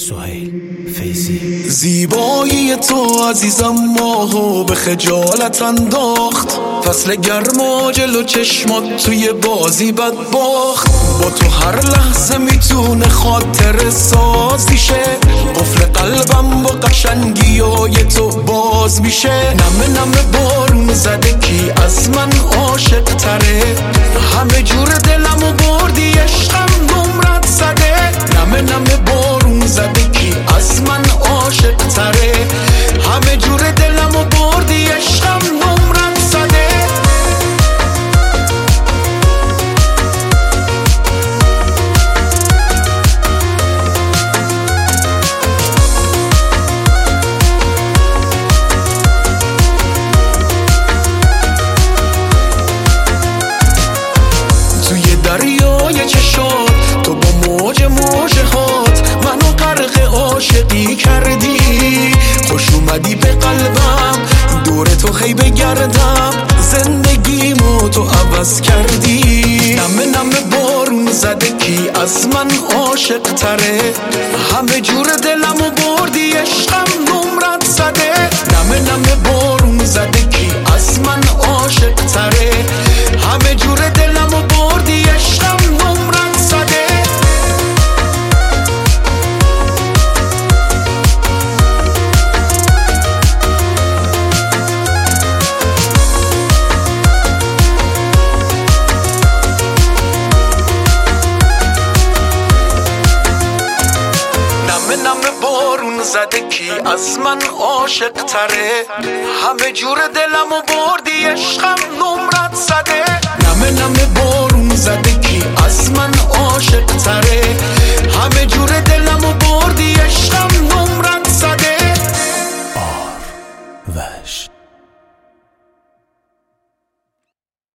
سهیل فیضی. زیبایی تو عزیزم ماهو به خجالت انداخت، فصل گرما جلو چشمات توی بازی بدباخت. با تو هر لحظه میتونه خاطر سازی شه، قفل قلبم با قشنگیای تو باز میشه. نمه نمه بارون زده کی از من عاشق تره، همه جور دلمو بردی عشقم نمرت زده. نمه نمه بارون زده کی از من عاشق تره، همه جور دلمو بردی عشقم نمرت زده. توی دریای چشات تو با موج هات منو غرق عاشقی کردی. خوش اومدی به قلبم، دور تو خی بگردم، زندگیمو تو عوض کردی. نمه نمه بارون زده کی از من عاشق تره، همه جور دلمو بردی عشقم نمرت زده. نمه نمه بارون زده کی از من عاشق تره، همه جور دلمو بردی عشقم نمرت زده. نمه نمه بارون زده کی از من عاشق تره، همه جور دلمو بردی عشقم نمرت زده. نمه نمه بارون زده کی از من عاشق تره،